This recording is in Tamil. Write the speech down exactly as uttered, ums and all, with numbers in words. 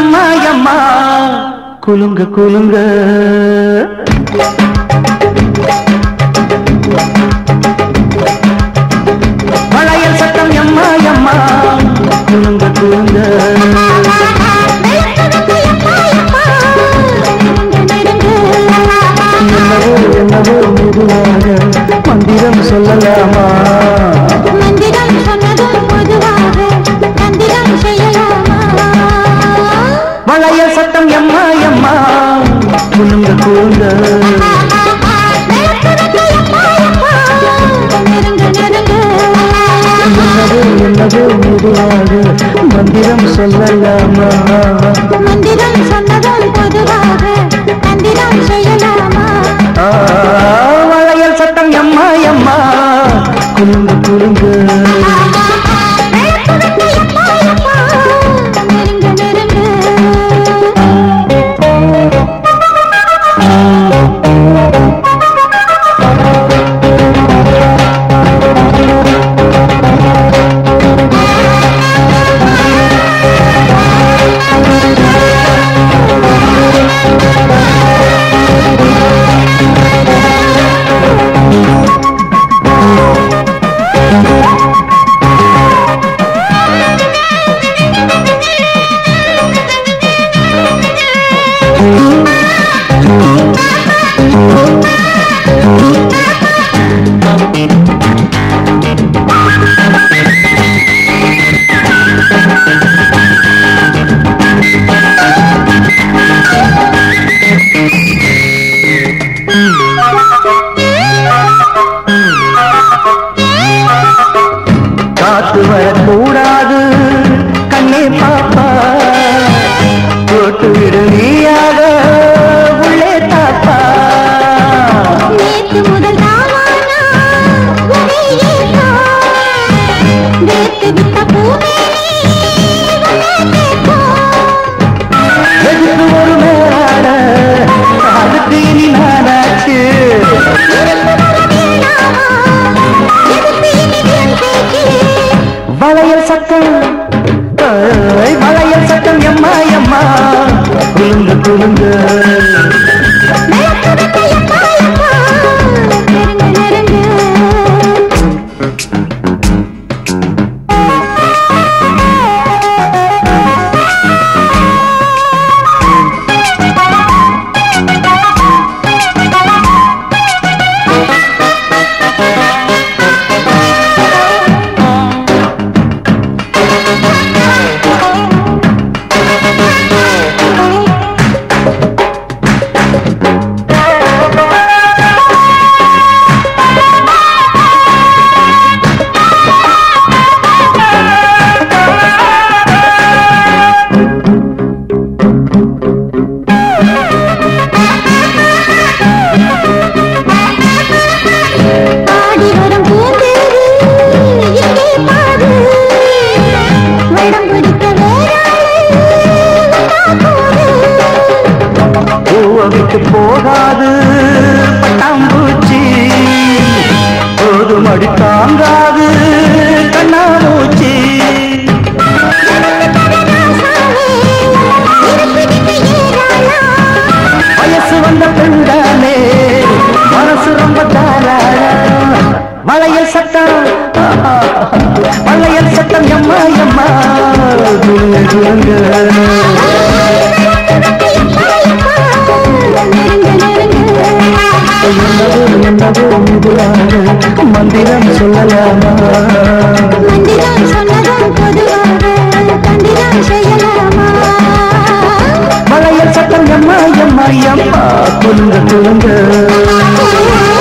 எம்மா எம்மா குலுங்க குலுங்க வளையல் சத்தம் எம்மா எம்மா குலுங்க குலுங்க என்னவோ என்னவோ மெதுவாக மந்திரம் சொல்லலாமா மந்திரம் சொன்னதும் பொதுவாக மந்திரம் செய்யலாமா வளையல் சத்தம் எம்மா எம்மா குலுங்க குலுங்க என்னவோ என்னவோ மெதுவாக மந்திரம் சொல்லலாமா மந்திரம் சொன்னதும் பொதுவாக மந்திரம் செய்யலாமா வளையல் சத்தம் எம்மா எம்மா குலுங்க குலுங்க காத்து வரக்கூடாது கண்ணே பாப்பா போட்டு விடு நீயாக உள்ளே தாப்பா நேத்து முதல் தாவானா உனையேதா நேத்து விட்ட பூமேனி வனேதா எதுக்கு ஒரு மேலாட அதுக்கு இனி நானாச்சு வளையல் சத்தம் வளையல் சத்தம் எம்மா எம்மா குலுங்க குலுங்க விட்டு போகாது பட்டாம்பூச்சி போதும் அடி தாங்காது கண்ணாமூச்சி வயசு வந்த பெண்தானே மனசு ரொம்ப தாராள வளையல் சத்தம் வளையல் சத்தம் எம்மா எம்மா மந்திரம் சொல்லலாமா மந்திரம் சொன்னதும் பொதுவாக மந்திரம் செய்யலாமா வளையல் சத்தம் எம்மா எம்மா எம்மா குலுங்க குலுங்க